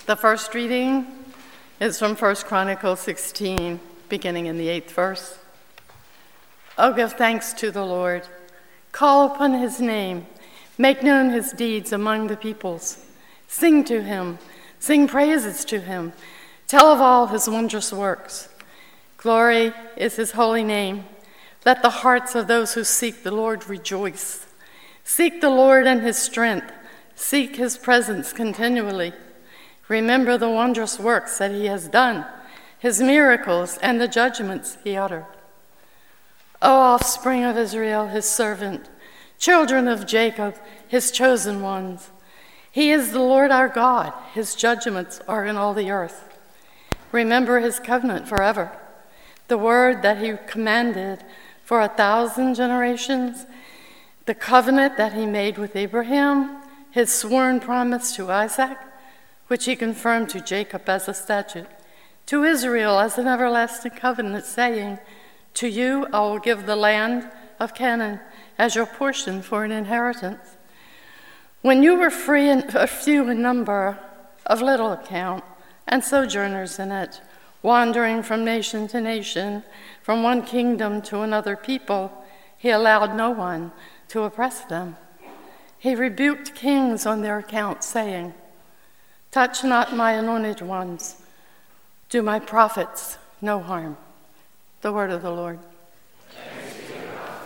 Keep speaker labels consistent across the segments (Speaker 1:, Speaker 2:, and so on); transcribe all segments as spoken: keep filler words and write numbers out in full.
Speaker 1: The first reading is from First Chronicles sixteen, beginning in the eighth verse. Oh, give thanks to the Lord. Call upon his name. Make known his deeds among the peoples. Sing to him. Sing praises to him. Tell of all his wondrous works. Glory is his holy name. Let the hearts of those who seek the Lord rejoice. Seek the Lord and his strength. Seek his presence continually. Remember the wondrous works that he has done, his miracles and the judgments he uttered. O offspring of Israel, his servant, children of Jacob, his chosen ones. He is the Lord our God. His judgments are in all the earth. Remember his covenant forever, the word that he commanded for a thousand generations, the covenant that he made with Abraham, his sworn promise to Isaac, which he confirmed to Jacob as a statute, to Israel as an everlasting covenant, saying, to you I will give the land of Canaan as your portion for an inheritance. When you were free and few in number, of little account, and sojourners in it, wandering from nation to nation, from one kingdom to another people, he allowed no one to oppress them. He rebuked kings on their account, saying, touch not my anointed ones, do my prophets no harm. The word of the Lord.
Speaker 2: Thanks be to God.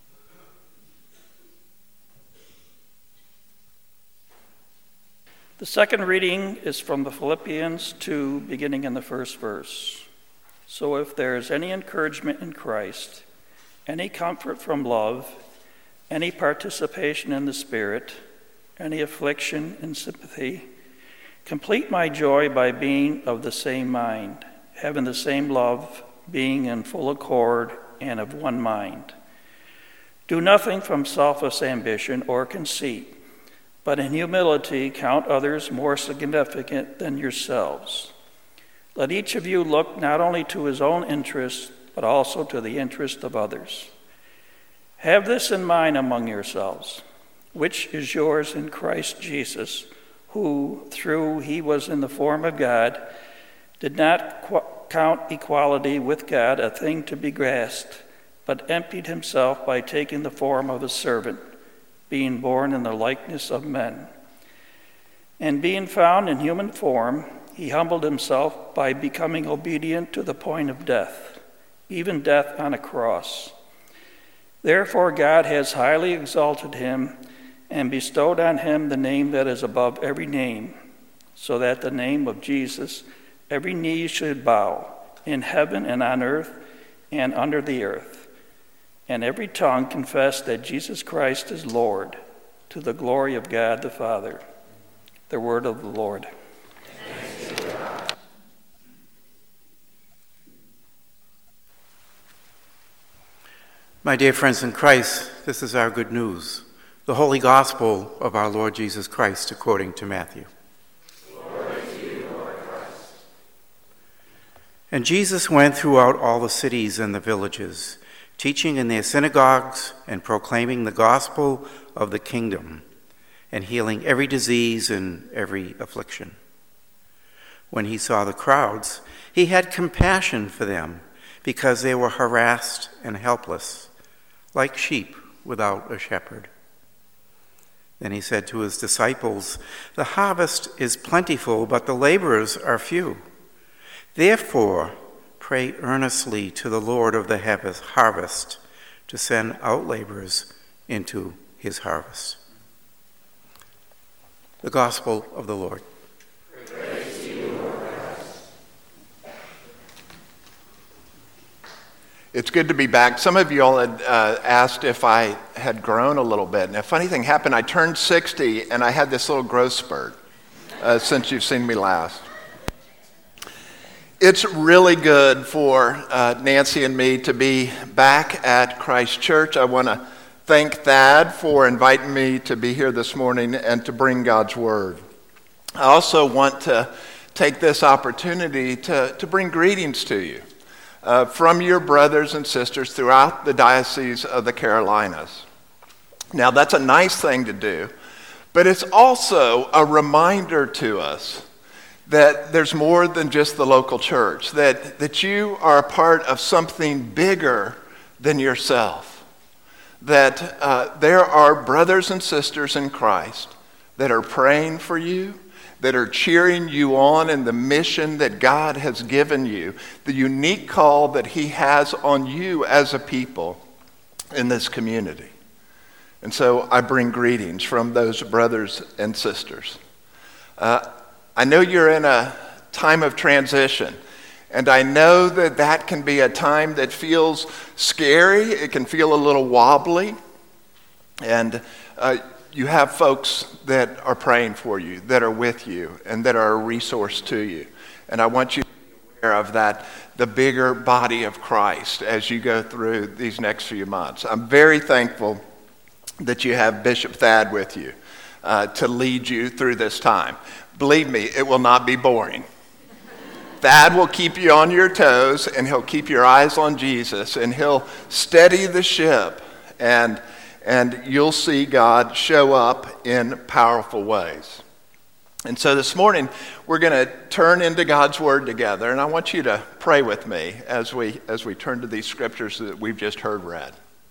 Speaker 3: The second reading is from the Philippians two, beginning in the first verse. So if there is any encouragement in Christ, any comfort from love, any participation in the Spirit, any affliction and sympathy, complete my joy by being of the same mind, having the same love, being in full accord and of one mind. Do nothing from selfish ambition or conceit, but in humility count others more significant than yourselves. Let each of you look not only to his own interests, but also to the interest of others. Have this in mind among yourselves, which is yours in Christ Jesus, who, though he was in the form of God, did not qu- count equality with God a thing to be grasped, but emptied himself by taking the form of a servant, being born in the likeness of men. And being found in human form, he humbled himself by becoming obedient to the point of death, even death on a cross. Therefore God has highly exalted him and bestowed on him the name that is above every name, so that the name of Jesus every knee should bow, in heaven and on earth and under the earth, and every tongue confess that Jesus Christ is Lord, to the glory of God the Father. The word of the Lord.
Speaker 2: Thanks be to God.
Speaker 4: My dear friends in Christ, this is our good news, the holy gospel of our Lord Jesus Christ according to Matthew.
Speaker 2: Glory to you, Lord Christ.
Speaker 4: And Jesus went throughout all the cities and the villages, teaching in their synagogues and proclaiming the gospel of the kingdom, and healing every disease and every affliction. When he saw the crowds, he had compassion for them, because they were harassed and helpless, like sheep without a shepherd. Then he said to his disciples, the harvest is plentiful, but the laborers are few. Therefore, pray earnestly to the Lord of the harvest to send out laborers into his harvest. The Gospel of the Lord.
Speaker 2: Praise to you, Lord Christ.
Speaker 5: It's good to be back. Some of you all had uh, asked if I had grown a little bit. And a funny thing happened. I turned sixty and I had this little growth spurt uh, since you've seen me last. It's really good for uh, Nancy and me to be back at Christ Church. I want to thank Thad for inviting me to be here this morning and to bring God's Word. I also want to take this opportunity to, to bring greetings to you uh, from your brothers and sisters throughout the Diocese of the Carolinas. Now, that's a nice thing to do, but it's also a reminder to us that there's more than just the local church, that, that you are a part of something bigger than yourself, that uh, there are brothers and sisters in Christ that are praying for you, that are cheering you on in the mission that God has given you, the unique call that he has on you as a people in this community. And so I bring greetings from those brothers and sisters. Uh, I know you're in a time of transition, and I know that that can be a time that feels scary. It can feel a little wobbly, and uh, you have folks that are praying for you, that are with you, and that are a resource to you. And I want you to be aware of that, the bigger body of Christ as you go through these next few months. I'm very thankful that you have Bishop Thad with you uh, to lead you through this time. Believe me, it will not be boring. Thad will keep you on your toes, and he'll keep your eyes on Jesus, and he'll steady the ship, and and you'll see God show up in powerful ways. And so this morning, we're going to turn into God's Word together, and I want you to pray with me as we as we turn to these scriptures that we've just heard read.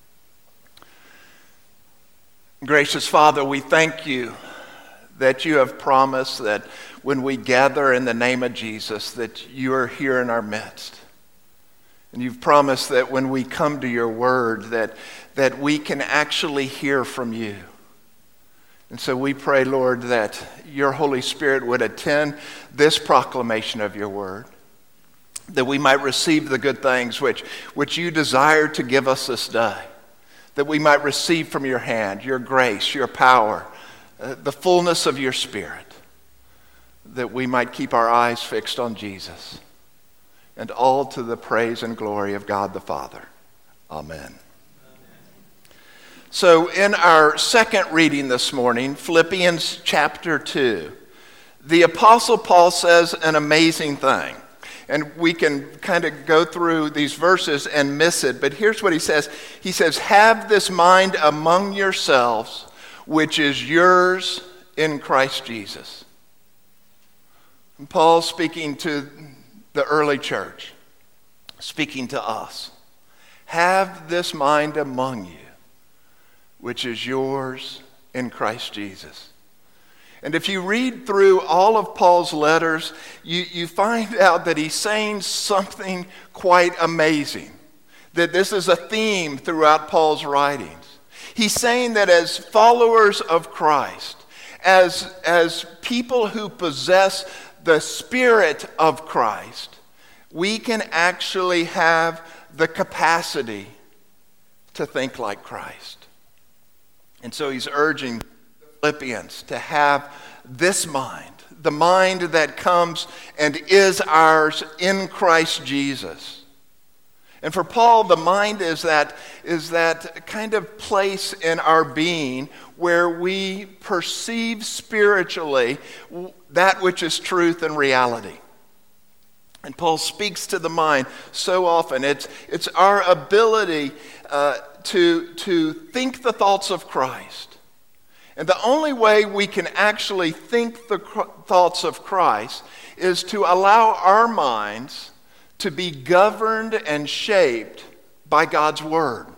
Speaker 5: Gracious Father, we thank you that you have promised that when we gather in the name of Jesus, that you are here in our midst. And you've promised that when we come to your word, that, that we can actually hear from you. And so we pray, Lord, that your Holy Spirit would attend this proclamation of your word, that we might receive the good things which, which you desire to give us this day, that we might receive from your hand your grace, your power, uh, the fullness of your Spirit, that we might keep our eyes fixed on Jesus, and all to the praise and glory of God the Father. Amen. So in our second reading this morning, Philippians chapter two, the Apostle Paul says an amazing thing. And we can kind of go through these verses and miss it, but here's what he says. He says, have this mind among yourselves, which is yours in Christ Jesus. And Paul's speaking to the early church, speaking to us. Have this mind among you, which is yours in Christ Jesus. And if you read through all of Paul's letters, you, you find out that he's saying something quite amazing. That this is a theme throughout Paul's writings. He's saying that as followers of Christ, as, as people who possess the Spirit of Christ, we can actually have the capacity to think like Christ. And so he's urging Philippians to have this mind, the mind that comes and is ours in Christ Jesus. And for Paul, the mind is that, is that kind of place in our being where we perceive spiritually that which is truth and reality. And Paul speaks to the mind so often. It's, it's our ability uh, to, to think the thoughts of Christ. And the only way we can actually think the thoughts of Christ is to allow our minds to be governed and shaped by God's Word.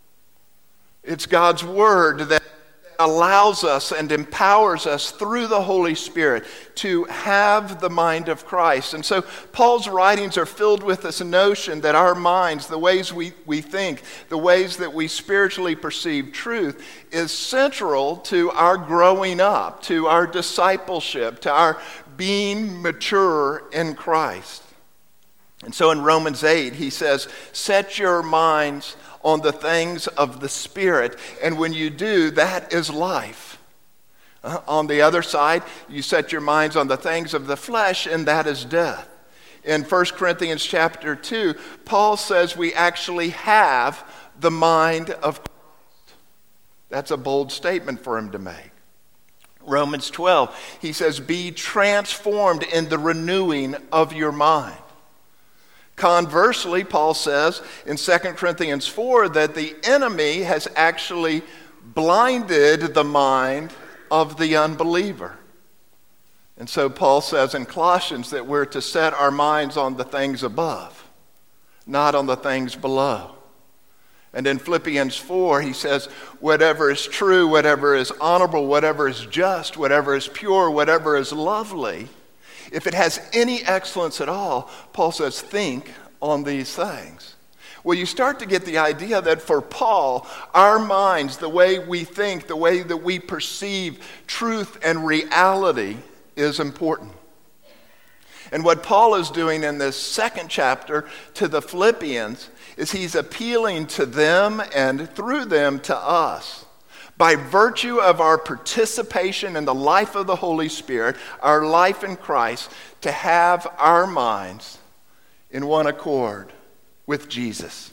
Speaker 5: It's God's Word that allows us and empowers us through the Holy Spirit to have the mind of Christ. And so Paul's writings are filled with this notion that our minds, the ways we, we think, the ways that we spiritually perceive truth, is central to our growing up, to our discipleship, to our being mature in Christ. And so in Romans eight, he says, set your minds on the things of the Spirit, and when you do, that is life. Uh, on the other side, you set your minds on the things of the flesh, and that is death. In First Corinthians chapter two, Paul says we actually have the mind of Christ. That's a bold statement for him to make. Romans twelve, he says, be transformed in the renewing of your mind. Conversely, Paul says in Second Corinthians four that the enemy has actually blinded the mind of the unbeliever. And so Paul says in Colossians that we're to set our minds on the things above, not on the things below. And in Philippians four, he says, whatever is true, whatever is honorable, whatever is just, whatever is pure, whatever is lovely, if it has any excellence at all, Paul says, think on these things. Well, you start to get the idea that for Paul, our minds, the way we think, the way that we perceive truth and reality is important. And what Paul is doing in this second chapter to the Philippians is he's appealing to them and through them to us. By virtue of our participation in the life of the Holy Spirit, our life in Christ, to have our minds in one accord with Jesus.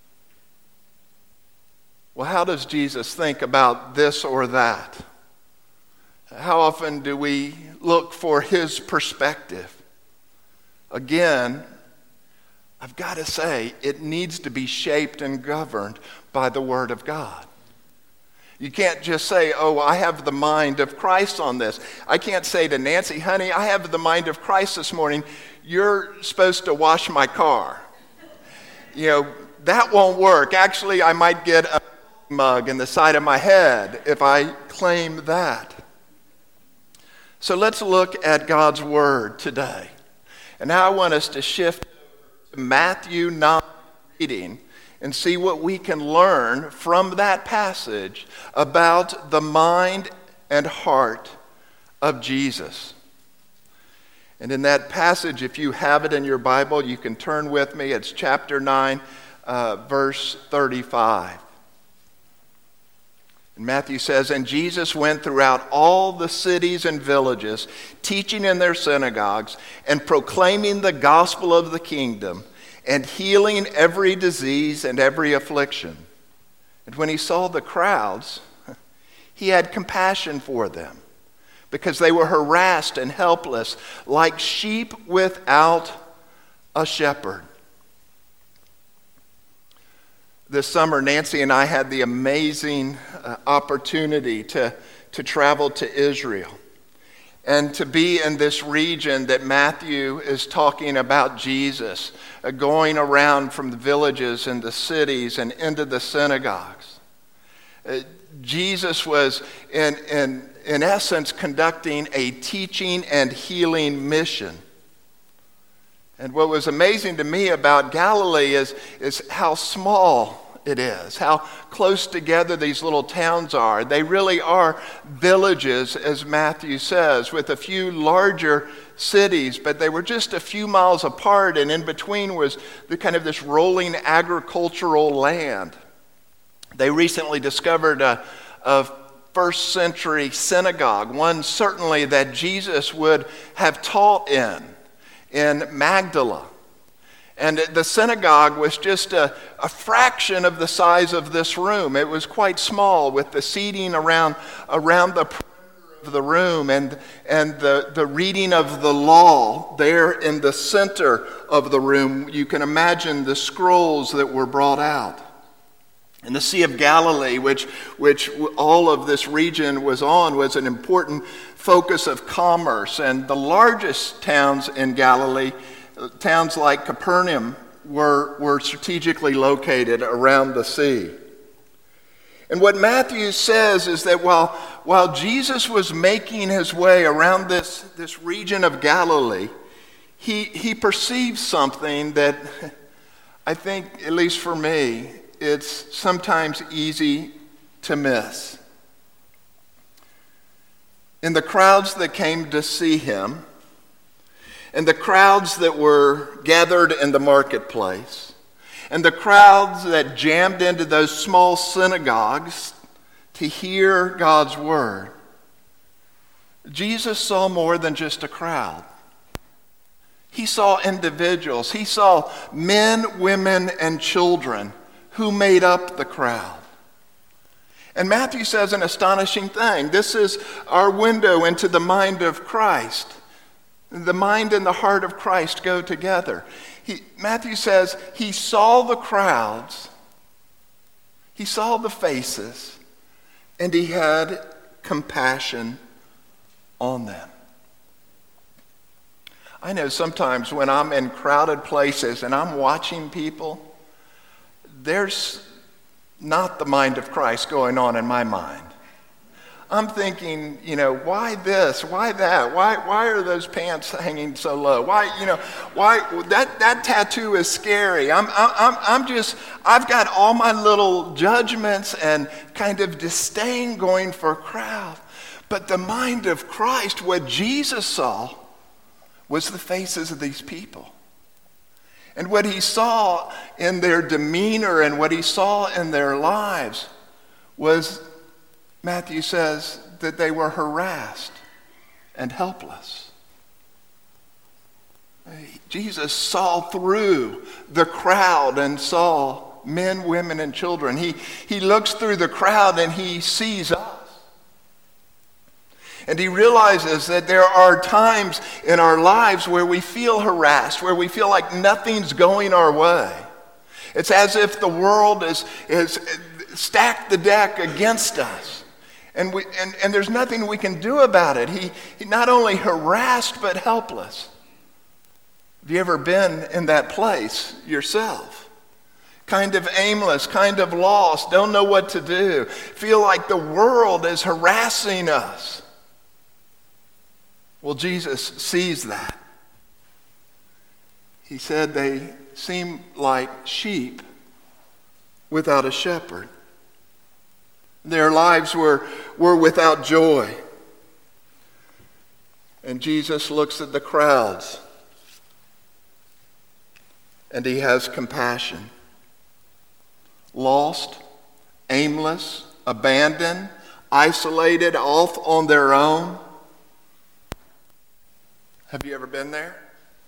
Speaker 5: Well, how does Jesus think about this or that? How often do we look for his perspective? Again, I've got to say, it needs to be shaped and governed by the Word of God. You can't just say, oh, I have the mind of Christ on this. I can't say to Nancy, honey, I have the mind of Christ this morning. You're supposed to wash my car. You know, that won't work. Actually, I might get a mug in the side of my head if I claim that. So let's look at God's Word today. And now I want us to shift to Matthew nine reading and see what we can learn from that passage about the mind and heart of Jesus. And in that passage, if you have it in your Bible, you can turn with me. It's chapter nine, uh, verse thirty-five. And Matthew says, and Jesus went throughout all the cities and villages, teaching in their synagogues and proclaiming the gospel of the kingdom and healing every disease and every affliction. And when he saw the crowds, he had compassion for them because they were harassed and helpless like sheep without a shepherd. This summer, Nancy and I had the amazing uh, opportunity to, to travel to Israel and to be in this region that Matthew is talking about Jesus, uh, going around from the villages and the cities and into the synagogues. Uh, Jesus was, in, in, in essence, conducting a teaching and healing mission. And what was amazing to me about Galilee is, is how small it is, how close together these little towns are. They really are villages, as Matthew says, with a few larger cities, but they were just a few miles apart, and in between was the kind of this rolling agricultural land. They recently discovered a, a first century synagogue, one certainly that Jesus would have taught in. in Magdala. And the synagogue was just a, a fraction of the size of this room. It was quite small with the seating around, around the perimeter of the room and, and the, the reading of the law there in the center of the room. You can imagine the scrolls that were brought out. And the Sea of Galilee, which, which all of this region was on, was an important focus of commerce. And the largest towns in Galilee, towns like Capernaum, were, were strategically located around the sea. And what Matthew says is that while, while Jesus was making his way around this, this region of Galilee, he, he perceived something that I think, at least for me, it's sometimes easy to miss. In the crowds that came to see him, and the crowds that were gathered in the marketplace, and the crowds that jammed into those small synagogues to hear God's word, Jesus saw more than just a crowd. He saw individuals. He saw men, women, and children who made up the crowd. And Matthew says an astonishing thing. This is our window into the mind of Christ. The mind and the heart of Christ go together. He, Matthew says he saw the crowds, he saw the faces, and he had compassion on them. I know sometimes when I'm in crowded places and I'm watching people, there's not the mind of Christ going on in my mind. I'm thinking, you know, why this? Why that? Why why are those pants hanging so low? Why, you know, why that that tattoo is scary. I'm I'm I'm just I've got all my little judgments and kind of disdain going for a crowd. But the mind of Christ, what Jesus saw, was the faces of these people. And what he saw in their demeanor and what he saw in their lives was, Matthew says, that they were harassed and helpless. Jesus saw through the crowd and saw men, women, and children. He, he looks through the crowd and he sees us. And he realizes that there are times in our lives where we feel harassed, where we feel like nothing's going our way. It's as if the world is, is stacked the deck against us. And, we, and, and there's nothing we can do about it. He, he not only harassed, but helpless. Have you ever been in that place yourself? Kind of aimless, kind of lost, don't know what to do. Feel like the world is harassing us. Well, Jesus sees that. He said they seem like sheep without a shepherd. Their lives were, were without joy. And Jesus looks at the crowds and he has compassion. Lost, aimless, abandoned, isolated, off on their own. Have you ever been there?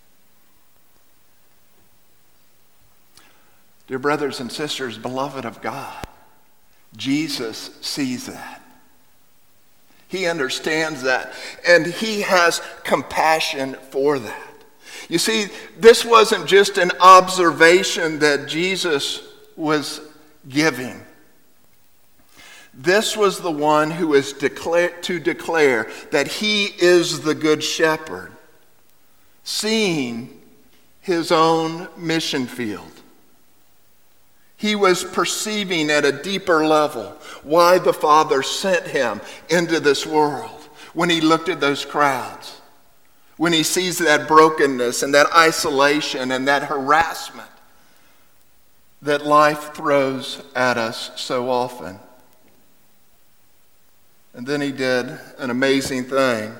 Speaker 5: Dear brothers and sisters, beloved of God, Jesus sees that. He understands that, and he has compassion for that. You see, this wasn't just an observation that Jesus was giving. This was the one who is declare, to declare that he is the good shepherd, seeing his own mission field. He was perceiving at a deeper level why the Father sent him into this world. When he looked at those crowds, when he sees that brokenness and that isolation and that harassment that life throws at us so often. And then he did an amazing thing.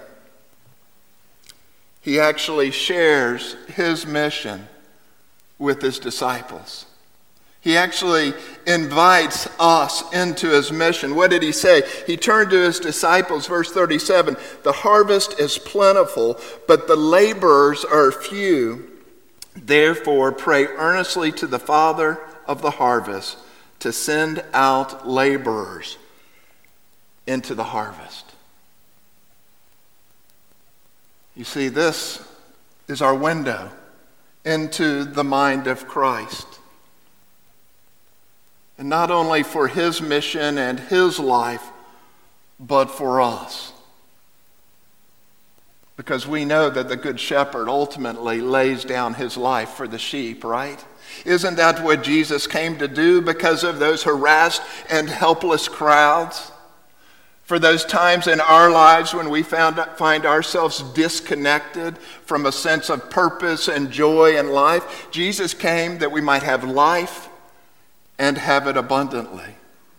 Speaker 5: He actually shares his mission with his disciples. He actually invites us into his mission. What did he say? He turned to his disciples, verse thirty-seven, "The harvest is plentiful, but the laborers are few. Therefore, pray earnestly to the Father of the harvest to send out laborers into the harvest." You see, this is our window into the mind of Christ. And not only for his mission and his life, but for us. Because we know that the Good Shepherd ultimately lays down his life for the sheep, right? Isn't that what Jesus came to do because of those harassed and helpless crowds? For those times in our lives when we found, find ourselves disconnected from a sense of purpose and joy in life, Jesus came that we might have life and have it abundantly.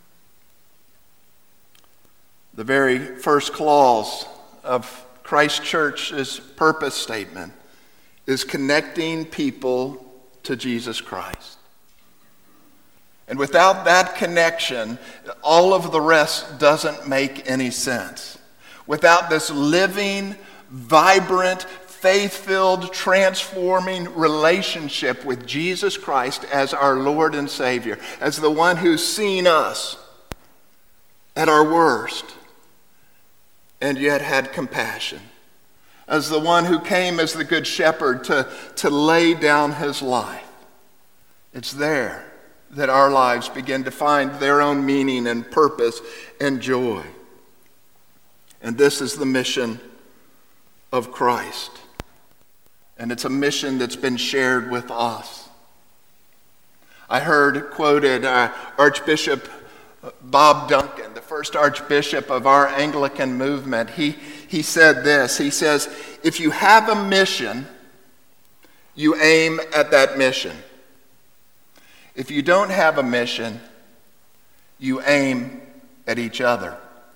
Speaker 5: The very first clause of Christ Church's purpose statement is connecting people to Jesus Christ. And without that connection, all of the rest doesn't make any sense. Without this living, vibrant, faith-filled, transforming relationship with Jesus Christ as our Lord and Savior, as the one who's seen us at our worst and yet had compassion, as the one who came as the Good Shepherd to, to lay down his life. It's there that our lives begin to find their own meaning and purpose and joy. And this is the mission of Christ. and it's a mission that's been shared with us. I heard quoted uh, Archbishop Bob Duncan, the first Archbishop of our Anglican movement. He, he said this, he says, if you have a mission, you aim at that mission. If you don't have a mission, you aim at each other.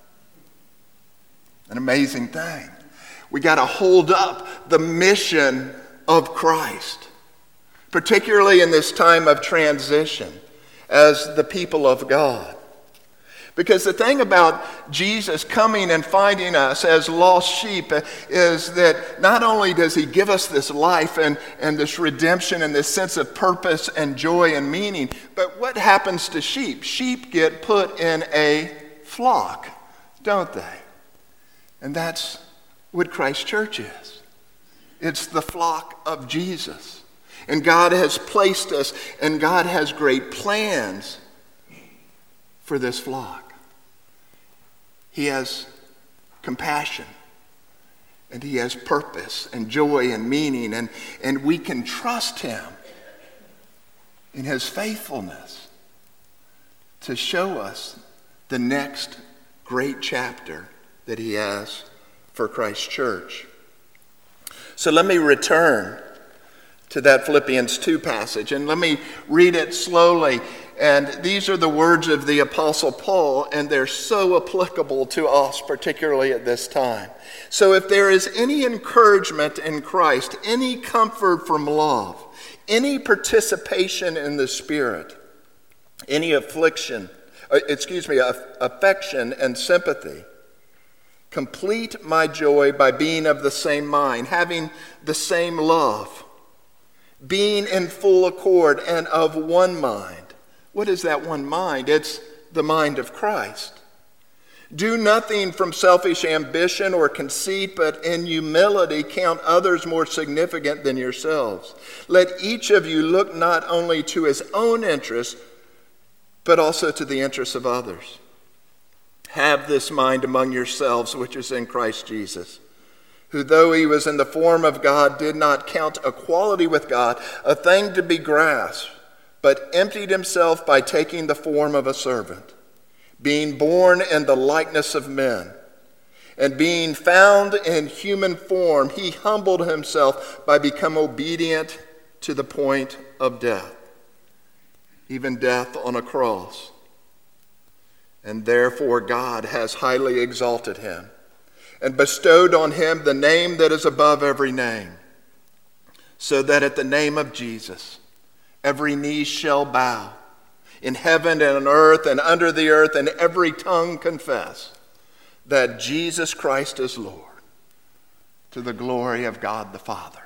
Speaker 5: An amazing thing. We got to hold up the mission of Christ, particularly in this time of transition as the people of God. Because the thing about Jesus coming and finding us as lost sheep is that not only does he give us this life and, and this redemption and this sense of purpose and joy and meaning, but what happens to sheep? Sheep get put in a flock, don't they? And that's what Christ Church is. It's the flock of Jesus. And God has placed us, and God has great plans for this flock. He has compassion, and he has purpose and joy and meaning, and, and we can trust him in his faithfulness to show us the next great chapter that he has for Christ Church. So let me return to that Philippians two passage, and let me read it slowly. And these are the words of the Apostle Paul, and they're so applicable to us, particularly at this time. So if there is any encouragement in Christ, any comfort from love, any participation in the Spirit, any affliction, uh, excuse me, affection and sympathy, complete my joy by being of the same mind, having the same love, being in full accord and of one mind. What is that one mind? It's the mind of Christ. Do nothing from selfish ambition or conceit, but in humility count others more significant than yourselves. Let each of you look not only to his own interests, but also to the interests of others. Have this mind among yourselves, which is in Christ Jesus, who though he was in the form of God, did not count equality with God a thing to be grasped, but emptied himself by taking the form of a servant, being born in the likeness of men, and being found in human form, he humbled himself by becoming obedient to the point of death, even death on a cross. And therefore God has highly exalted him and bestowed on him the name that is above every name, so that at the name of Jesus every knee shall bow, in heaven and on earth and under the earth, and every tongue confess that Jesus Christ is Lord, to the glory of God the Father.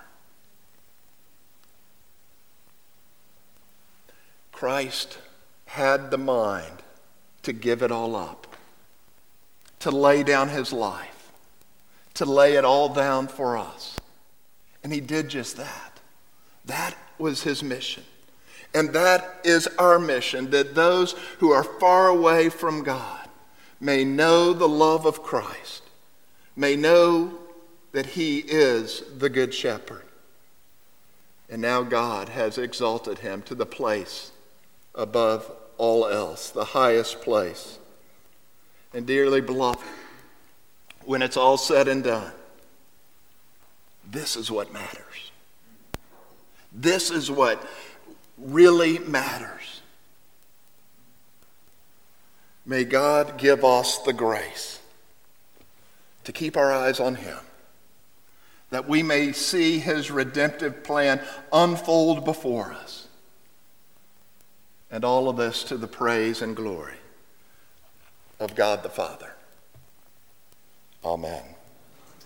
Speaker 5: Christ had the mind to give it all up, to lay down his life, to lay it all down for us. And he did just that. That was his mission. And that is our mission, that those who are far away from God may know the love of Christ, may know that he is the Good Shepherd. And now God has exalted him to the place above all else, the highest place. And dearly beloved, when it's all said and done, this is what matters. This is what really matters. May God give us the grace to keep our eyes on him, that we may see his redemptive plan unfold before us. And all of this to the praise and glory of God the Father. Amen.